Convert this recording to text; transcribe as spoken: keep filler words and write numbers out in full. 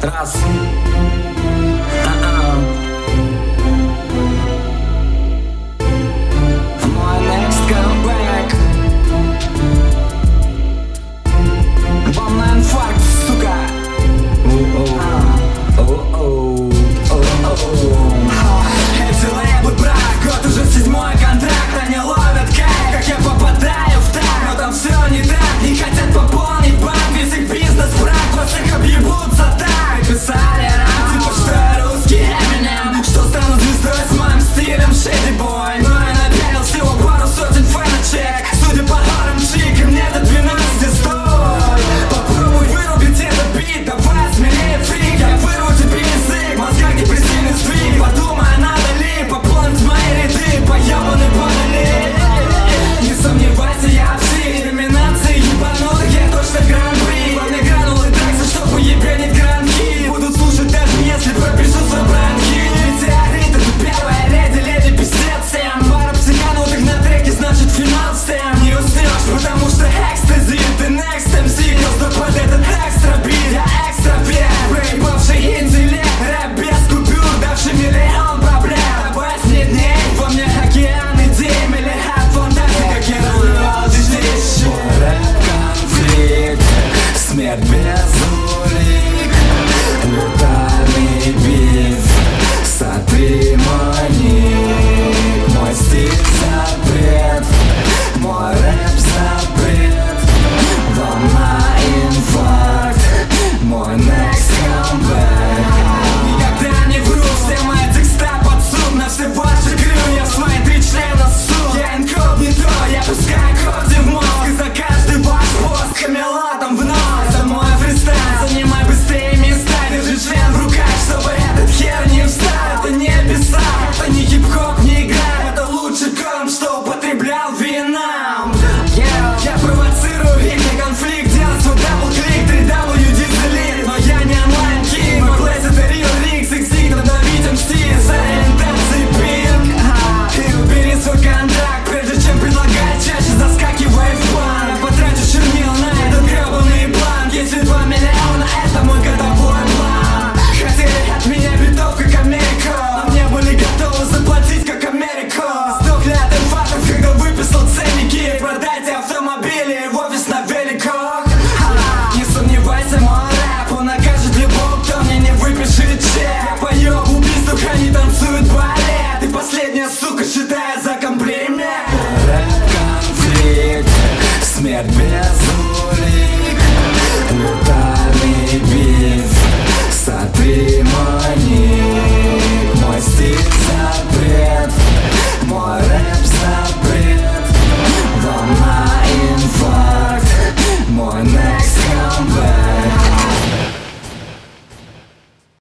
Раз. Мой next comeback. Волна инфаркт, сука. Эти лейблы брак, год уже седьмой контракт. Они ловят кайф, как я попадаю в так. Но там все не так, не хотят пополнить банк. Весь их бизнес брак, вас их объебут за так. Писали рап, типа что я русский Eminem, что стану звездой с моим стилем Shady Boy. Но я напялил всего пару сотен фэночек. Судя по хорам чик, и мне до двенадцати стой. Попробуй вырубить этот бит, давай смелее фрик. Я вырву тебе язык, в мозгах депрессивный сдвиг. Подумай, надо ли пополнить мои ряды, поебаны банали. Не сомневайся, я псих, номинации ебанутых, я точно гран-при. Главный гранулы так, за что поебенить гранки. Будут слушать даже если пропишу свой бранки. Метеорит, это первая леди, леди пиздец всем. Пара психанутых на треке, значит финал всем. Не уснешь, потому что экстази, ты next эм си. Просто под этот экстра бит, я экстраверт. Проебавший интеллект, рэп без купюр, давший миллион проблем. Добавь мне дней, во мне океан идей, миллиард фантазий, как я развивал здесь. Рэп-конфликт, смерть без